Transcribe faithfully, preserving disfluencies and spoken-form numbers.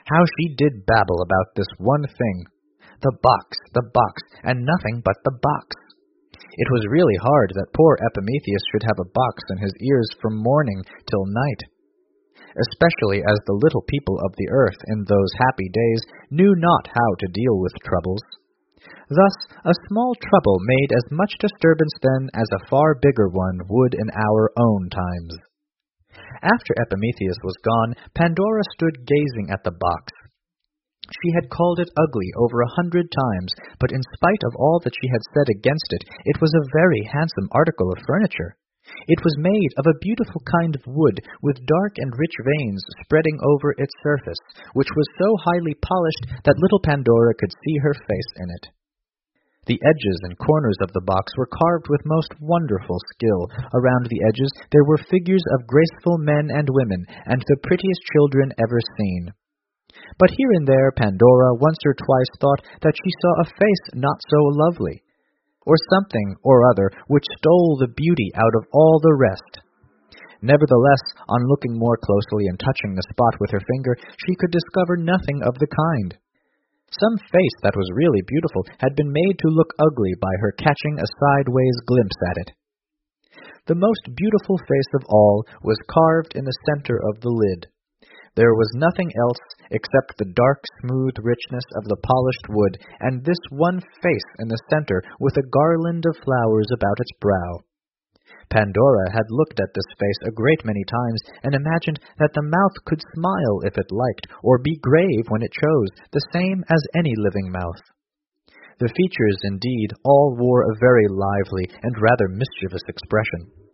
How she did babble about this one thing. The box, the box, and nothing but the box. It was really hard that poor Epimetheus should have a box in his ears from morning till night, especially as the little people of the earth in those happy days knew not how to deal with troubles. Thus, a small trouble made as much disturbance then as a far bigger one would in our own times. After Epimetheus was gone, Pandora stood gazing at the box. She had called it ugly over a hundred times, but in spite of all that she had said against it, it was a very handsome article of furniture. It was made of a beautiful kind of wood, with dark and rich veins spreading over its surface, which was so highly polished that little Pandora could see her face in it. The edges and corners of the box were carved with most wonderful skill. Around the edges there were figures of graceful men and women, and the prettiest children ever seen. But here and there Pandora once or twice thought that she saw a face not so lovely, or something or other which stole the beauty out of all the rest. Nevertheless, on looking more closely and touching the spot with her finger, she could discover nothing of the kind. Some face that was really beautiful had been made to look ugly by her catching a sideways glimpse at it. The most beautiful face of all was carved in the center of the lid. There was nothing else except the dark, smooth richness of the polished wood, and this one face in the center with a garland of flowers about its brow. Pandora had looked at this face a great many times, and imagined that the mouth could smile if it liked, or be grave when it chose, the same as any living mouth. The features, indeed, all wore a very lively and rather mischievous expression.